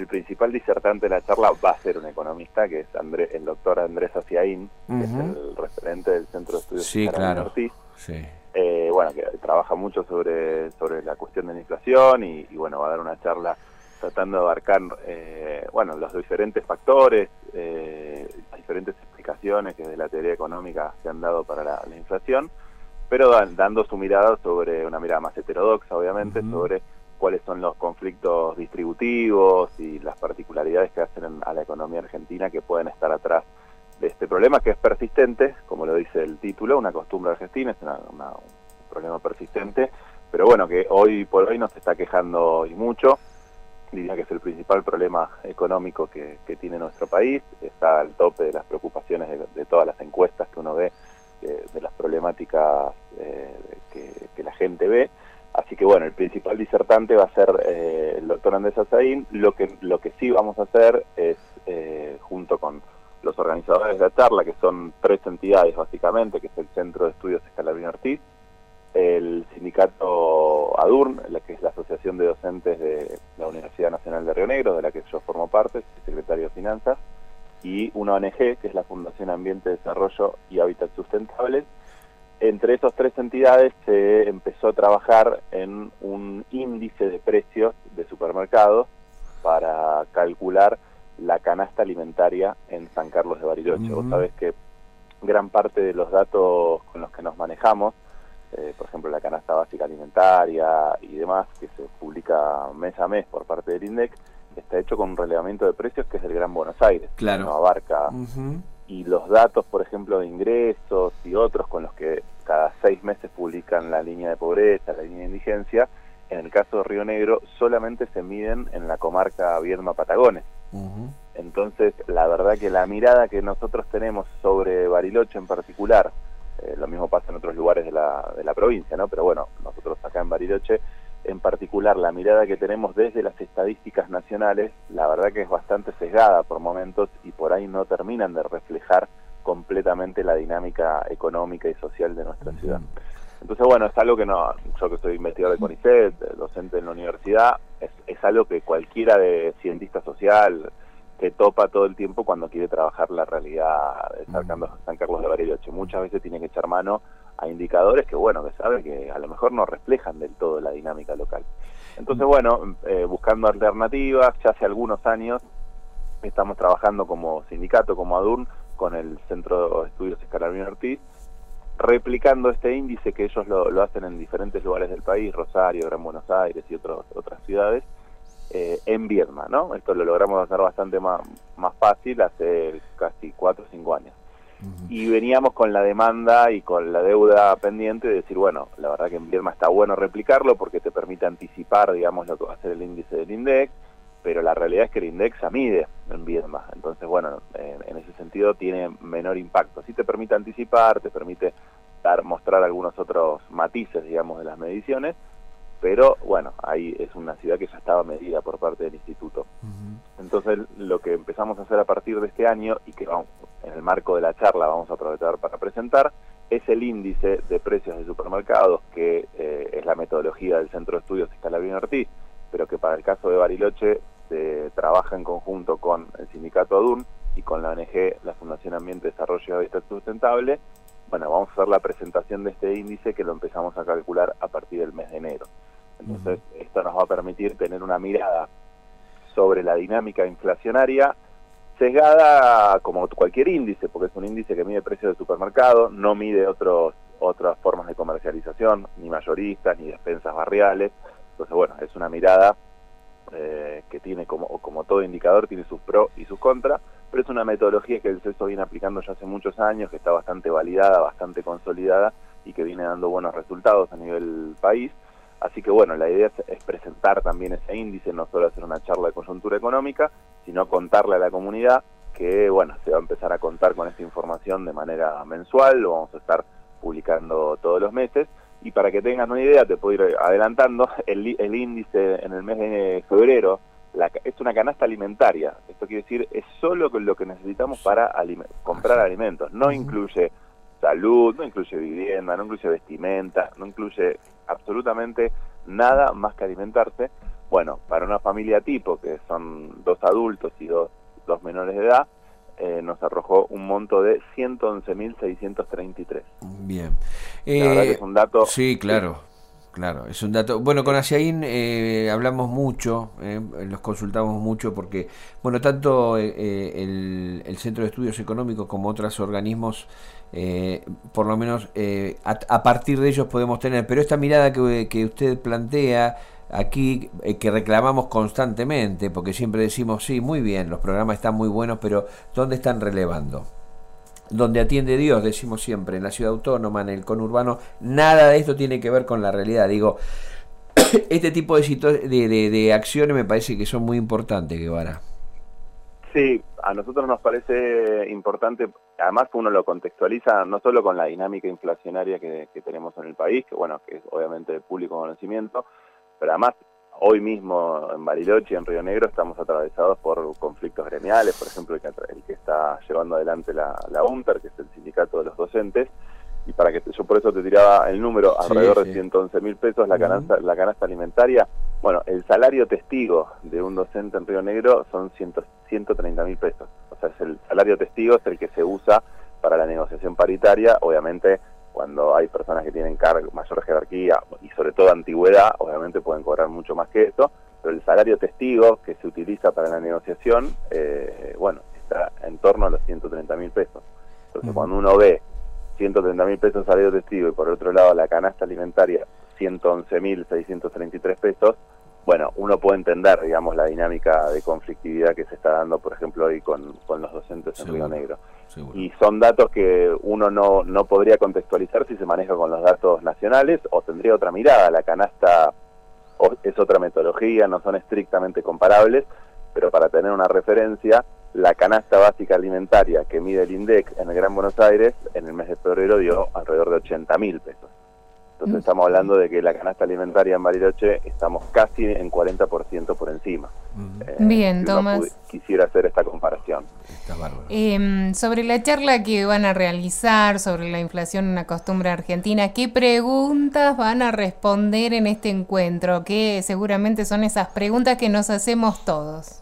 el principal disertante de la charla va a ser un economista, que es el doctor Andrés Aciaín, que es el referente del Centro de Estudios Sí, Carabina claro. Ortiz. Sí. Bueno, que trabaja mucho sobre la cuestión de la inflación y bueno, va a dar una charla tratando de abarcar bueno, los diferentes factores, las diferentes explicaciones que desde la teoría económica se han dado para la inflación, pero dando su mirada sobre una mirada más heterodoxa, obviamente, sobre cuáles son los conflictos distributivos y las particularidades que hacen a la economía argentina que pueden estar atrás de este problema, que es persistente, como lo dice el título, una costumbre argentina, es un problema persistente, pero bueno, que hoy por hoy nos está quejando y mucho. Diría que es el principal problema económico que tiene nuestro país, está al tope de las preocupaciones de todas las encuestas que uno ve, de las problemáticas que la gente ve. Así que bueno, el principal disertante va a ser el doctor Andrés Aciaín. Lo que sí vamos a hacer es, junto con los organizadores de la charla, que son 3 entidades básicamente, que es el Centro de Estudios Scalabrini Ortiz, el sindicato ADURN, que es la Asociación de Docentes de la Universidad Nacional de Río Negro, de la que yo formo parte, soy secretario de Finanzas, y una ONG, que es la Fundación Ambiente, Desarrollo y Hábitat Sustentables. Entre esas 3 entidades se empezó a trabajar en un índice de precios de supermercados para calcular la canasta alimentaria en San Carlos de Bariloche. Vos sabés que gran parte de los datos con los que nos manejamos, por ejemplo la canasta básica alimentaria y demás, que se publica mes a mes por parte del INDEC, está hecho con un relevamiento de precios que es del Gran Buenos Aires, Claro. que no abarca... Y los datos, por ejemplo, de ingresos y otros con los que cada 6 meses publican la línea de pobreza, la línea de indigencia, en el caso de Río Negro solamente se miden en la comarca Viedma-Patagones. Entonces, la verdad que la mirada que nosotros tenemos sobre Bariloche en particular, lo mismo pasa en otros lugares de la provincia, ¿no? Pero bueno, nosotros acá en Bariloche, en particular, la mirada que tenemos desde las estadísticas nacionales, la verdad que es bastante sesgada por momentos y por ahí no terminan de reflejar completamente la dinámica económica y social de nuestra ciudad. Entonces, bueno, es algo que yo que soy investigador de CONICET, docente en la universidad, es algo que cualquiera de cientista social que topa todo el tiempo cuando quiere trabajar la realidad de San Carlos de Bariloche. Muchas veces tiene que echar mano a indicadores que, bueno, que sabe que a lo mejor no reflejan del todo la dinámica local. Entonces, bueno, buscando alternativas, ya hace algunos años estamos trabajando como sindicato, como ADURN, con el Centro de Estudios Scalabrini Ortiz, replicando este índice que ellos lo hacen en diferentes lugares del país, Rosario, Gran Buenos Aires y otras ciudades, en Viedma, ¿no? Esto lo logramos hacer bastante más fácil hace casi 4 o 5 años. Y veníamos con la demanda y con la deuda pendiente de decir, bueno, la verdad que en Viedma está bueno replicarlo porque te permite anticipar, digamos, lo que va a ser el índice del INDEC, pero la realidad es que el INDEC se mide en Viedma. Entonces, bueno, en ese sentido tiene menor impacto. Sí te permite anticipar, te permite mostrar algunos otros matices, digamos, de las mediciones, pero bueno, ahí es una ciudad que ya estaba medida por parte del instituto. Entonces, lo que empezamos a hacer a partir de este año, y que en el marco de la charla vamos a aprovechar para presentar, es el índice de precios de supermercados, que es la metodología del Centro de Estudios Scalabrini Ortiz, pero que para el caso de Bariloche se trabaja en conjunto con el sindicato ADURN y con la ONG, la Fundación Ambiente, Desarrollo y Hábitat Sustentable. Bueno, vamos a hacer la presentación de este índice que lo empezamos a calcular a partir del mes de enero. Entonces, esto nos va a permitir tener una mirada sobre la dinámica inflacionaria sesgada como cualquier índice, porque es un índice que mide precios de supermercado, no mide otras formas de comercialización, ni mayoristas, ni despensas barriales. Entonces, bueno, es una mirada que tiene, como todo indicador, tiene sus pros y sus contras, pero es una metodología que el CESO viene aplicando ya hace muchos años, que está bastante validada, bastante consolidada y que viene dando buenos resultados a nivel país. Así que bueno, la idea es presentar también ese índice, no solo hacer una charla de coyuntura económica, sino contarle a la comunidad que bueno, se va a empezar a contar con esta información de manera mensual, lo vamos a estar publicando todos los meses. Y para que tengas una idea, te puedo ir adelantando, el índice en el mes de febrero es una canasta alimentaria. Esto quiere decir, es solo lo que necesitamos para comprar alimentos. No incluye salud, no incluye vivienda, no incluye vestimenta, no incluye absolutamente nada más que alimentarse. Bueno, para una familia tipo, que son 2 adultos y dos menores de edad, nos arrojó un monto de 111.633. Bien. La verdad que es un dato... Sí, claro. Claro, es un dato. Bueno, con Asiaín hablamos mucho, los consultamos mucho porque, bueno, tanto el Centro de Estudios Económicos como otros organismos, por lo menos a partir de ellos podemos tener, pero esta mirada que usted plantea aquí, que reclamamos constantemente, porque siempre decimos, sí, muy bien, los programas están muy buenos, pero ¿dónde están relevando? Donde atiende Dios, decimos siempre, en la ciudad autónoma, en el conurbano, nada de esto tiene que ver con la realidad. Digo, este tipo de acciones me parece que son muy importantes, Guevara. Sí, a nosotros nos parece importante, además uno lo contextualiza no solo con la dinámica inflacionaria que tenemos en el país, que bueno, que es obviamente de público conocimiento, pero además hoy mismo en Bariloche y en Río Negro estamos atravesados por conflictos gremiales, por ejemplo el que está llevando adelante la UNTER, que es el sindicato de los docentes, y para que yo por eso te tiraba el número, alrededor de 111.000 pesos la canasta alimentaria. Bueno, el salario testigo de un docente en Río Negro son 130.000 pesos. O sea, el salario testigo es el que se usa para la negociación paritaria. Obviamente, cuando hay personas que tienen mayor jerarquía y sobre todo antigüedad, obviamente pueden cobrar mucho más que eso, pero el salario testigo que se utiliza para la negociación, bueno, está en torno a los 130.000 pesos. Entonces, cuando uno ve 130.000 pesos salario testigo y por otro lado la canasta alimentaria 111.633 pesos, bueno, uno puede entender, digamos, la dinámica de conflictividad que se está dando, por ejemplo, hoy con los docentes en Río Negro. Seguro. Y son datos que uno no podría contextualizar si se maneja con los datos nacionales o tendría otra mirada. La canasta es otra metodología, no son estrictamente comparables, pero para tener una referencia, la canasta básica alimentaria que mide el INDEC en el Gran Buenos Aires en el mes de febrero dio alrededor de 80.000 pesos. Entonces estamos hablando de que la canasta alimentaria en Bariloche estamos casi en 40% por encima. Bien, si Tomás. Quisiera hacer esta comparación. Está bárbaro. Sobre la charla que van a realizar sobre la inflación, una costumbre argentina, ¿qué preguntas van a responder en este encuentro? Que seguramente son esas preguntas que nos hacemos todos.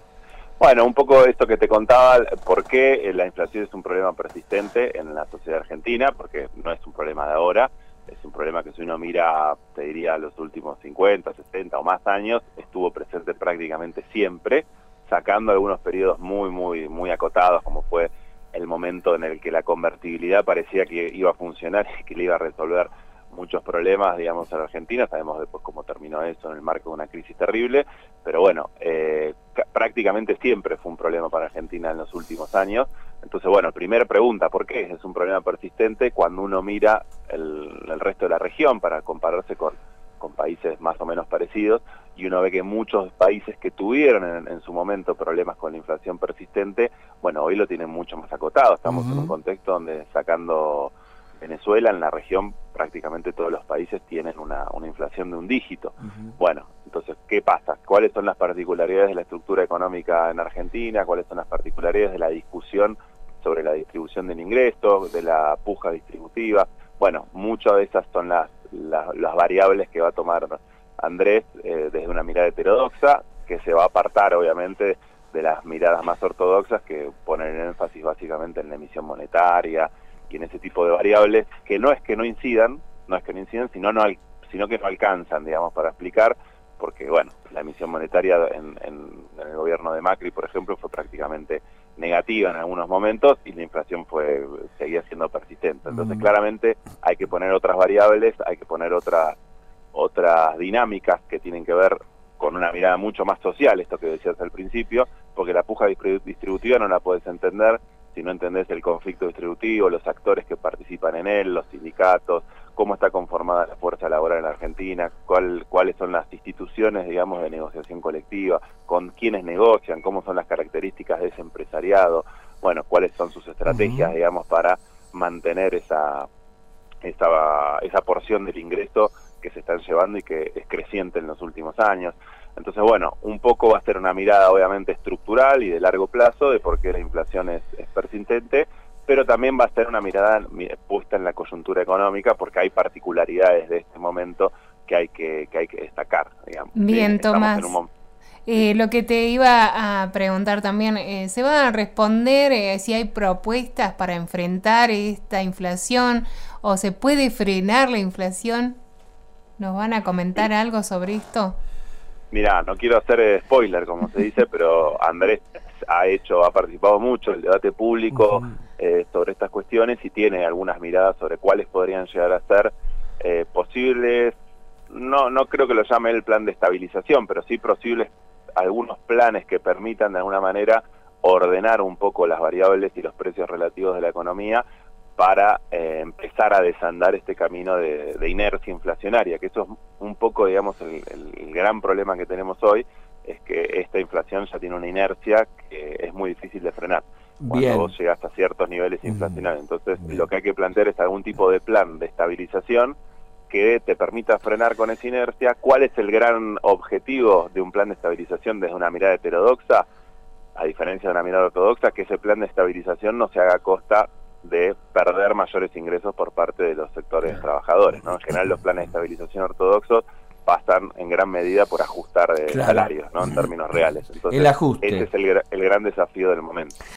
Bueno, un poco esto que te contaba, por qué la inflación es un problema persistente en la sociedad argentina, porque no es un problema de ahora. Es un problema que si uno mira, te diría, los últimos 50, 60 o más años, estuvo presente prácticamente siempre, sacando algunos periodos muy acotados, como fue el momento en el que la convertibilidad parecía que iba a funcionar y que le iba a resolver muchos problemas, digamos, en Argentina. Sabemos después cómo terminó eso en el marco de una crisis terrible, pero bueno, prácticamente siempre fue un problema para Argentina en los últimos años. Entonces, bueno, primera pregunta, ¿por qué es un problema persistente cuando uno mira el resto de la región para compararse con países más o menos parecidos? Y uno ve que muchos países que tuvieron en su momento problemas con la inflación persistente, bueno, hoy lo tienen mucho más acotado. Estamos en un contexto donde, sacando Venezuela, en la región prácticamente todos los países tienen una inflación de un dígito. Bueno, entonces, ¿qué pasa? ¿Cuáles son las particularidades de la estructura económica en Argentina? ¿Cuáles son las particularidades de la discusión sobre la distribución del ingreso, de la puja distributiva? Bueno, muchas de esas son las variables que va a tomar Andrés desde una mirada heterodoxa, que se va a apartar obviamente de las miradas más ortodoxas, que ponen el énfasis básicamente en la emisión monetaria y en ese tipo de variables, que no es que no incidan, sino que no alcanzan, digamos, para explicar, porque bueno, la emisión monetaria en el gobierno de Macri, por ejemplo, fue prácticamente negativa en algunos momentos y la inflación seguía siendo persistente. Entonces, claramente hay que poner otras variables, hay que poner otras dinámicas que tienen que ver con una mirada mucho más social, esto que decías al principio, porque la puja distributiva no la puedes entender si no entendés el conflicto distributivo, los actores que participan en él, los sindicatos, cómo está conformada la fuerza laboral en Argentina, cuáles son las instituciones, digamos, de negociación colectiva, con quiénes negocian, cómo son las características de ese empresariado, bueno, cuáles son sus estrategias, digamos, para mantener esa porción del ingreso que se están llevando y que es creciente en los últimos años. Entonces, bueno, un poco va a ser una mirada obviamente estructural y de largo plazo de por qué la inflación es persistente, pero también va a ser una mirada puesta en la coyuntura económica, porque hay particularidades de este momento hay que destacar, digamos. Bien, Tomás. Lo que te iba a preguntar también, ¿se van a responder si hay propuestas para enfrentar esta inflación o se puede frenar la inflación? ¿Nos van a comentar algo sobre esto? Mirá, no quiero hacer spoiler, como se dice, pero Andrés ha participado mucho en el debate público sobre estas cuestiones y tiene algunas miradas sobre cuáles podrían llegar a ser posibles, no creo que lo llame el plan de estabilización, pero sí posibles algunos planes que permitan de alguna manera ordenar un poco las variables y los precios relativos de la economía para empezar a desandar este camino de inercia inflacionaria, que eso es un poco, digamos, el gran problema que tenemos hoy, es que esta inflación ya tiene una inercia que es muy difícil de frenar cuando vos llegás a ciertos niveles inflacionarios. Entonces, lo que hay que plantear es algún tipo de plan de estabilización que te permita frenar con esa inercia. ¿Cuál es el gran objetivo de un plan de estabilización desde una mirada heterodoxa? A diferencia de una mirada ortodoxa, que ese plan de estabilización no se haga a costa de perder mayores ingresos por parte de los sectores trabajadores, ¿no? En general los planes de estabilización ortodoxos pasan en gran medida por ajustar salarios, ¿no? En términos reales. Entonces, el ajuste. ese es el gran desafío del momento.